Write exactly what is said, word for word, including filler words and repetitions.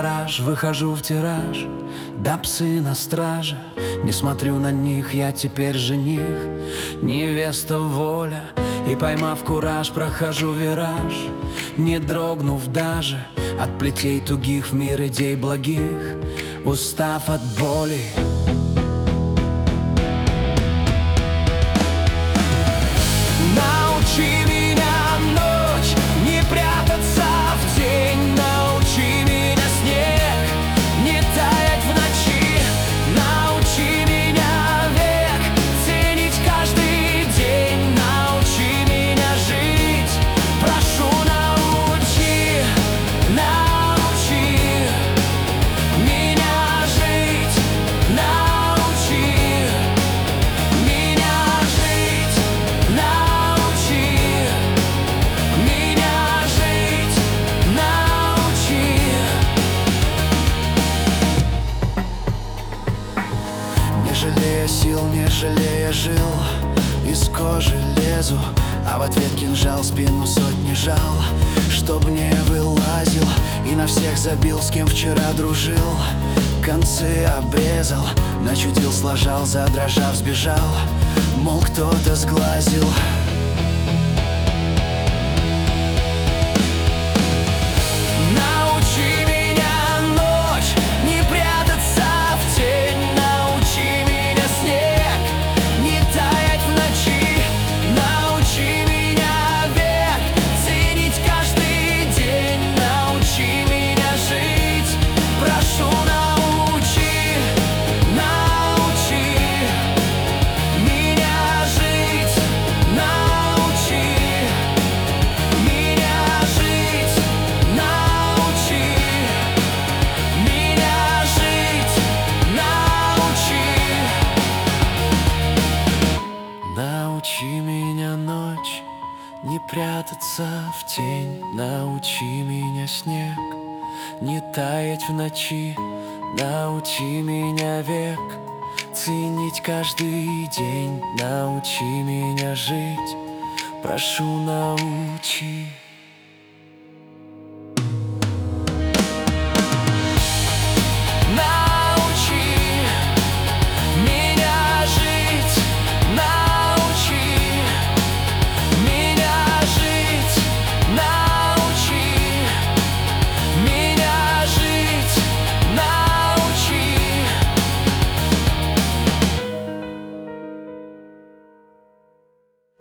гараж, выхожу в тираж, да псы на страже. Не смотрю на них, я теперь жених, невеста воля. И поймав кураж, прохожу вираж, не дрогнув даже от плетей тугих в мир идей благих, устав от боли. Научи меня, ночь, не прятаться в тень. Научи меня, снег, не таять в ночи. Научи меня, век, ценить каждый день. Научи меня жить, прошу, научи, научи меня жить, научи меня жить, научи меня жить, научи. Не жалея сил, не жалея жил, из кожи лезу, а в ответ кинжал, спину сотни жал, чтоб не вылазил. И на всех забил, с кем вчера дружил, концы обрезал, начудил, сложал, задрожав, сбежал, мол, кто-то сглазил. Научи меня, ночь, не прятаться в тень. Научи меня, снег, не таять в ночи. Научи меня, век, ценить каждый день. Научи меня жить, прошу, научи, научи меня жить, научи меня жить, научи меня жить, научи. Научи меня, ночь, не прятаться в тень. Научи меня, снег, не таять в ночи. Научи меня, век, ценить каждый день. Научи меня жить, прошу, научи.